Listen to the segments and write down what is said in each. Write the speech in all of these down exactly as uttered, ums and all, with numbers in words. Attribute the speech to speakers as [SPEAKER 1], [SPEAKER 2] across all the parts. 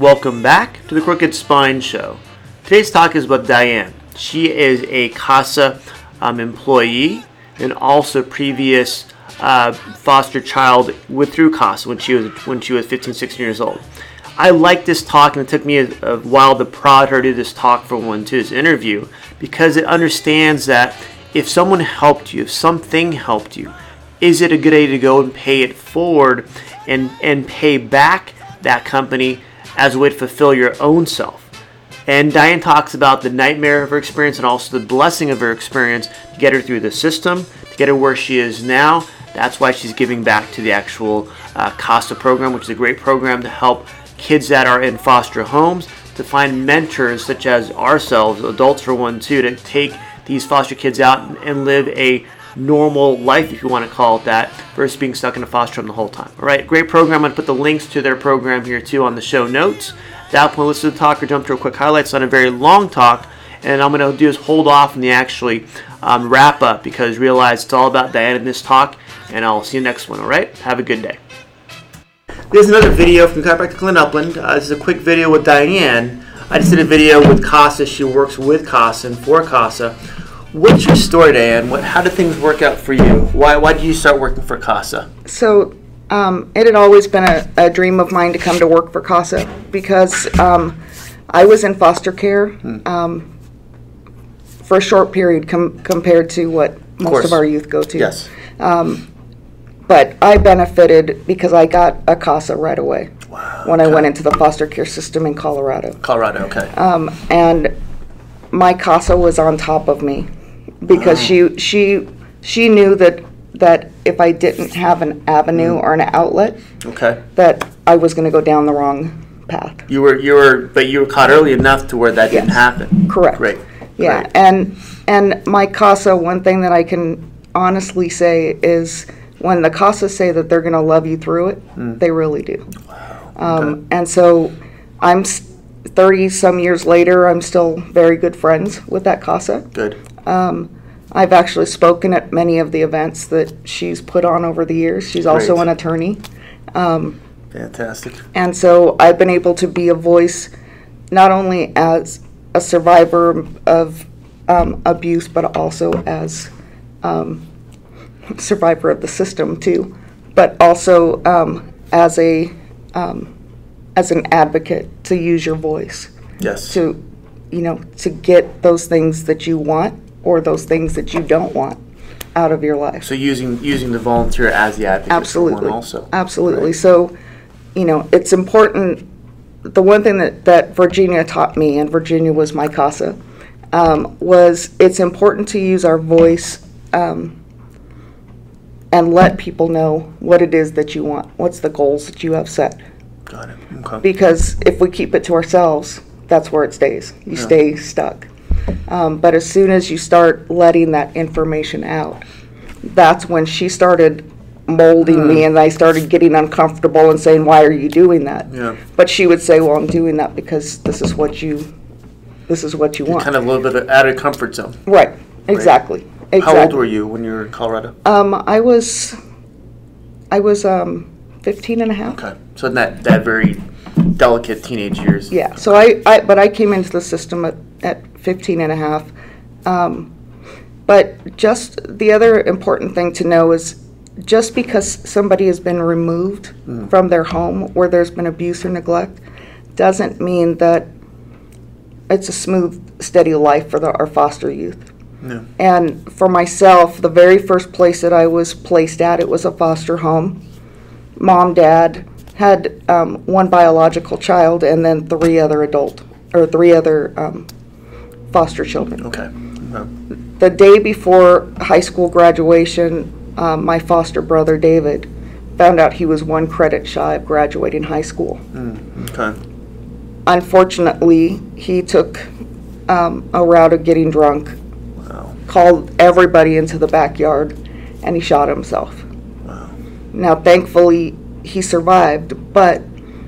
[SPEAKER 1] Welcome back to the Crooked Spine Show. Today's talk is about Diane. She is a CASA um, employee and also previous uh, foster child with through CASA when she was when she was fifteen, sixteen years old. I like this talk, and it took me a, a while to prod her to do this talk for one to this interview, because it understands that if someone helped you, if something helped you, is it a good idea to go and pay it forward and, and pay back that company as a way to fulfill your own self? And Diane talks about the nightmare of her experience and also the blessing of her experience to get her through the system, to get her where she is now. That's why she's giving back to the actual uh, CASA program, which is a great program to help kids that are in foster homes to find mentors such as ourselves, adults for one too, to take these foster kids out and live a normal life, if you want to call it that, versus being stuck in a foster home the whole time. All right, great program. I'm going to put the links to their program here too on the show notes. At that point, listen to the talk or jump to a quick highlights. It's not a very long talk, and I'm going to do is hold off on the actually um, wrap up, because realize it's all about Diane in this talk, and I'll see you next one. All right, have a good day. There's another video from Chiropractic Glen Upland. Uh, this is a quick video with Diane. I just did a video with CASA. She works with CASA and for CASA. What's your story, Diane? What, how did things work out for you? Why why did you start working for CASA?
[SPEAKER 2] So um, it had always been a, a dream of mine to come to work for CASA, because um, I was in foster care hmm. um, for a short period com- compared to what most of, of our youth go to.
[SPEAKER 1] Yes.
[SPEAKER 2] Um, but I benefited because I got a CASA right away.
[SPEAKER 1] Wow.
[SPEAKER 2] When
[SPEAKER 1] okay.
[SPEAKER 2] I went into the foster care system in Colorado.
[SPEAKER 1] Colorado, okay.
[SPEAKER 2] Um, and my CASA was on top of me, because wow. she she she knew that that if I didn't have an avenue mm. or an outlet,
[SPEAKER 1] okay,
[SPEAKER 2] that I was going to go down the wrong path.
[SPEAKER 1] You were you were, but you were caught early enough to where that
[SPEAKER 2] yes.
[SPEAKER 1] didn't happen.
[SPEAKER 2] Correct.
[SPEAKER 1] Great.
[SPEAKER 2] Yeah,
[SPEAKER 1] Great.
[SPEAKER 2] and and my CASA, one thing that I can honestly say is, when the CASA say that they're going to love you through it, mm. they really do.
[SPEAKER 1] Wow.
[SPEAKER 2] Um,
[SPEAKER 1] okay.
[SPEAKER 2] And so I'm thirty some years later, I'm still very good friends with that CASA.
[SPEAKER 1] Good.
[SPEAKER 2] Um, I've actually spoken at many of the events that she's put on over the years. She's
[SPEAKER 1] Great.
[SPEAKER 2] also an attorney. Um,
[SPEAKER 1] Fantastic.
[SPEAKER 2] And so I've been able to be a voice not only as a survivor of um, abuse, but also as um, survivor of the system too, but also um, as a um, as an advocate, to use your voice.
[SPEAKER 1] Yes.
[SPEAKER 2] To, you know, to get those things that you want or those things that you don't want out of your life.
[SPEAKER 1] So using using the volunteer as the advocate.
[SPEAKER 2] Absolutely.
[SPEAKER 1] For one also.
[SPEAKER 2] Absolutely.
[SPEAKER 1] Right.
[SPEAKER 2] So, you know, it's important. The one thing that, that Virginia taught me, and Virginia was my CASA, um, was it's important to use our voice um, and let people know what it is that you want. What's the goals that you have set?
[SPEAKER 1] Got it. Okay.
[SPEAKER 2] Because if we keep it to ourselves, that's where it stays. You
[SPEAKER 1] yeah.
[SPEAKER 2] stay stuck. Um, but as soon as you start letting that information out, that's when she started molding mm. me, and I started getting uncomfortable and saying, "Why are you doing that?"
[SPEAKER 1] Yeah.
[SPEAKER 2] But she would say, "Well, I'm doing that because this is what you, this is what you
[SPEAKER 1] You're
[SPEAKER 2] want."
[SPEAKER 1] kind of a little bit out of comfort zone.
[SPEAKER 2] Right. Exactly. Right. Exactly.
[SPEAKER 1] How old were you when you were in Colorado?
[SPEAKER 2] Um, I was, I was um, fifteen and a half.
[SPEAKER 1] Okay. So in that, that very delicate teenage years.
[SPEAKER 2] Yeah. So I, I, but I came into the system at, at fifteen and a half. Um, but just the other important thing to know is, just because somebody has been removed mm. from their home where there's been abuse or neglect, doesn't mean that it's a smooth, steady life for the, our foster youth.
[SPEAKER 1] No.
[SPEAKER 2] And for myself, the very first place that I was placed at, it was a foster home. Mom, dad, had um, one biological child and then three other adult, or three other um, foster children.
[SPEAKER 1] Okay. okay.
[SPEAKER 2] The day before high school graduation, um, my foster brother, David, found out he was one credit shy of graduating high school.
[SPEAKER 1] Mm, okay.
[SPEAKER 2] Unfortunately, he took um, a route of getting drunk,
[SPEAKER 1] wow.
[SPEAKER 2] called everybody into the backyard, and he shot himself.
[SPEAKER 1] Wow.
[SPEAKER 2] Now, thankfully, he survived, but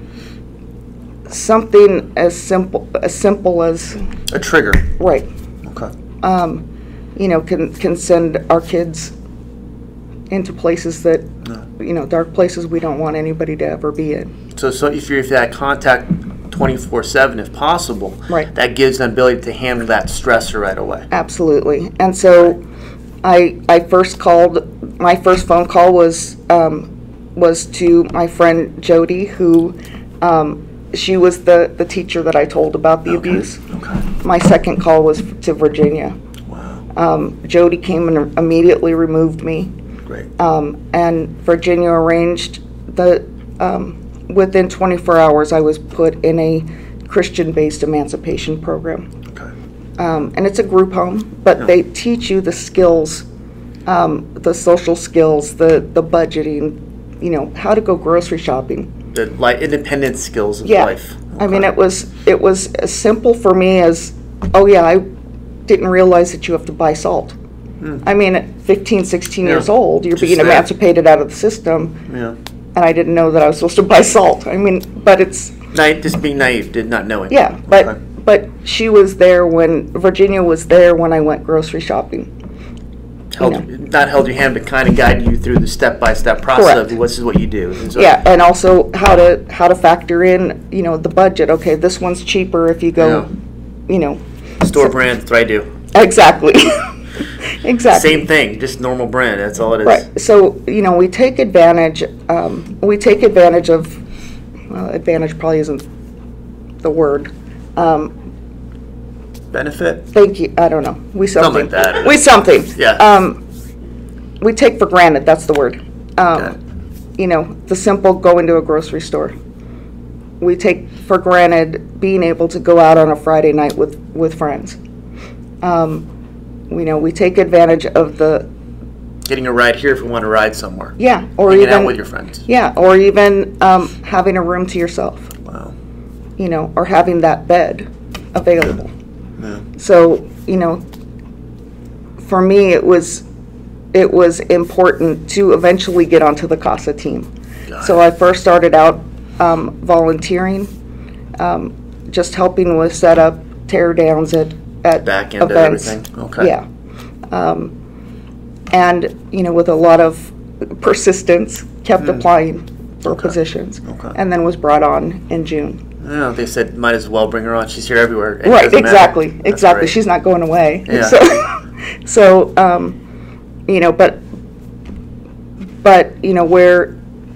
[SPEAKER 2] something as simple as simple as
[SPEAKER 1] a trigger,
[SPEAKER 2] right?
[SPEAKER 1] Okay.
[SPEAKER 2] Um, you know, can can send our kids into places that no. you know, dark places we don't want anybody to ever be in.
[SPEAKER 1] So, so if you're if that contact twenty-four seven if possible.
[SPEAKER 2] Right.
[SPEAKER 1] That gives them ability to handle that stressor right away.
[SPEAKER 2] Absolutely. And so I I first called, my first phone call was um, was to my friend Jody, who um, she was the, the teacher that I told about the
[SPEAKER 1] Okay.
[SPEAKER 2] abuse.
[SPEAKER 1] Okay.
[SPEAKER 2] My second call was to Virginia.
[SPEAKER 1] Wow.
[SPEAKER 2] Um, Jody came and immediately removed me.
[SPEAKER 1] Great.
[SPEAKER 2] Um, and Virginia arranged the, um, within twenty-four hours, I was put in a Christian-based emancipation program.
[SPEAKER 1] Okay.
[SPEAKER 2] Um, and it's a group home, but
[SPEAKER 1] Yeah.
[SPEAKER 2] they teach you the skills, um, the social skills, the, the budgeting, you know, how to go grocery shopping.
[SPEAKER 1] The like independent skills of
[SPEAKER 2] Yeah.
[SPEAKER 1] life.
[SPEAKER 2] I mean,
[SPEAKER 1] Okay.
[SPEAKER 2] it was, it was as simple for me as, oh yeah, I didn't realize that you have to buy salt. I mean, at fifteen, sixteen years
[SPEAKER 1] Yeah.
[SPEAKER 2] old, you're
[SPEAKER 1] Just
[SPEAKER 2] being
[SPEAKER 1] there.
[SPEAKER 2] emancipated out of the system,
[SPEAKER 1] Yeah.
[SPEAKER 2] and I didn't know that I was supposed to buy salt. I mean, but it's,
[SPEAKER 1] Naive, just being naive, did not knowing.
[SPEAKER 2] yeah, but,
[SPEAKER 1] Okay.
[SPEAKER 2] but she was there when, Virginia was there when I went grocery shopping.
[SPEAKER 1] Held,
[SPEAKER 2] you
[SPEAKER 1] not held your hand, but kind of guided you through the step-by-step process
[SPEAKER 2] Correct.
[SPEAKER 1] of this is what you do. And so-
[SPEAKER 2] Yeah, and also how to, how to factor in, you know, the budget. Okay, this one's cheaper if you go, you know,
[SPEAKER 1] Store brand, that's what I do.
[SPEAKER 2] exactly. Exactly.
[SPEAKER 1] Same thing, just normal brand, that's all it is.
[SPEAKER 2] Right. So, you know, we take advantage, um, we take advantage of, well, advantage probably isn't the word. Um,
[SPEAKER 1] Benefit?
[SPEAKER 2] thank you, I don't know. We something.
[SPEAKER 1] like that.
[SPEAKER 2] We something.
[SPEAKER 1] Yeah.
[SPEAKER 2] Um, we take for granted, that's the word. Um,
[SPEAKER 1] Okay.
[SPEAKER 2] You know, the simple go into a grocery store. We take for granted being able to go out on a Friday night with, with friends. Um, you know, we take advantage of the,
[SPEAKER 1] Getting a ride here if we want to ride somewhere.
[SPEAKER 2] yeah, or
[SPEAKER 1] Hanging
[SPEAKER 2] even,
[SPEAKER 1] out with your friends.
[SPEAKER 2] yeah, or even um, having a room to yourself,
[SPEAKER 1] Wow.
[SPEAKER 2] you know, or having that bed available.
[SPEAKER 1] Yeah.
[SPEAKER 2] So, you know, for me, it was, it was important to eventually get onto the CASA team.
[SPEAKER 1] Got
[SPEAKER 2] So
[SPEAKER 1] it.
[SPEAKER 2] I first started out um, volunteering, um, just helping with setup, tear downs at, at
[SPEAKER 1] Back end of
[SPEAKER 2] events.
[SPEAKER 1] everything. Okay.
[SPEAKER 2] Yeah. Um, and, you know, with a lot of persistence, kept applying for
[SPEAKER 1] Hmm. Okay.
[SPEAKER 2] positions.
[SPEAKER 1] Okay.
[SPEAKER 2] And then was brought on in June.
[SPEAKER 1] Yeah, they said might as well bring her on. She's here everywhere. It
[SPEAKER 2] Right,
[SPEAKER 1] doesn't matter.
[SPEAKER 2] exactly,
[SPEAKER 1] That's
[SPEAKER 2] exactly.
[SPEAKER 1] great.
[SPEAKER 2] She's not going away.
[SPEAKER 1] Yeah.
[SPEAKER 2] So, so, um, you know, but, but, you know, where,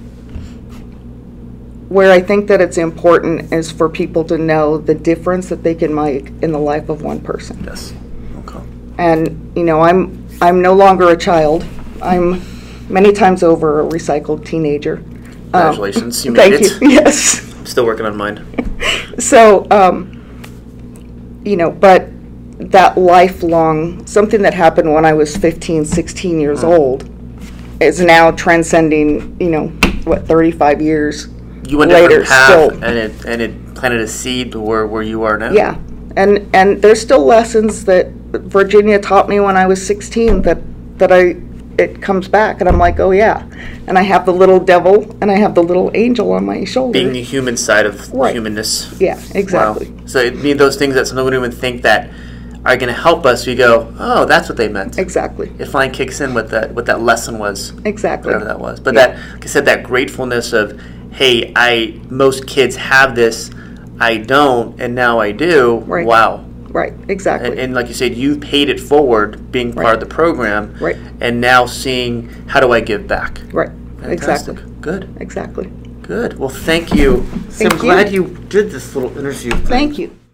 [SPEAKER 2] where I think that it's important is for people to know the difference that they can make in the life of one person.
[SPEAKER 1] Yes. Okay.
[SPEAKER 2] And, you know, I'm, I'm no longer a child. I'm many times over a recycled teenager. Um,
[SPEAKER 1] Congratulations, you made
[SPEAKER 2] Thank
[SPEAKER 1] it.
[SPEAKER 2] you, yes.
[SPEAKER 1] I'm still working on mine.
[SPEAKER 2] So, um, you know, but that lifelong, something that happened when I was fifteen, sixteen years old is now transcending, you know, what, thirty-five years
[SPEAKER 1] You went a
[SPEAKER 2] later
[SPEAKER 1] different path,
[SPEAKER 2] still.
[SPEAKER 1] and it and it planted a seed to where, where you are now.
[SPEAKER 2] Yeah. And, and there's still lessons that Virginia taught me when I was sixteen that, that I, it comes back and I'm like, oh yeah. And I have the little devil and I have the little angel on my shoulder.
[SPEAKER 1] Being the human side of
[SPEAKER 2] Right.
[SPEAKER 1] humanness.
[SPEAKER 2] Yeah, exactly.
[SPEAKER 1] Wow. So it mean those things that some would even think that are going to help us. We go, oh, that's what they meant.
[SPEAKER 2] Exactly.
[SPEAKER 1] It finally kicks in what that what that lesson was,
[SPEAKER 2] Exactly.
[SPEAKER 1] whatever that was. But
[SPEAKER 2] Yeah.
[SPEAKER 1] that, like I said, that gratefulness of, hey, I most kids have this, I don't, and now I do.
[SPEAKER 2] Right.
[SPEAKER 1] Wow.
[SPEAKER 2] Right, exactly.
[SPEAKER 1] And, and like you said, you paid it forward, being part
[SPEAKER 2] Right.
[SPEAKER 1] of the program,
[SPEAKER 2] Right.
[SPEAKER 1] and now seeing how do I give back.
[SPEAKER 2] Right,
[SPEAKER 1] Fantastic.
[SPEAKER 2] exactly,
[SPEAKER 1] Good.
[SPEAKER 2] exactly.
[SPEAKER 1] Good. Well, thank you. So
[SPEAKER 2] Thank
[SPEAKER 1] I'm
[SPEAKER 2] you.
[SPEAKER 1] glad you did this little interview.
[SPEAKER 2] Thank you.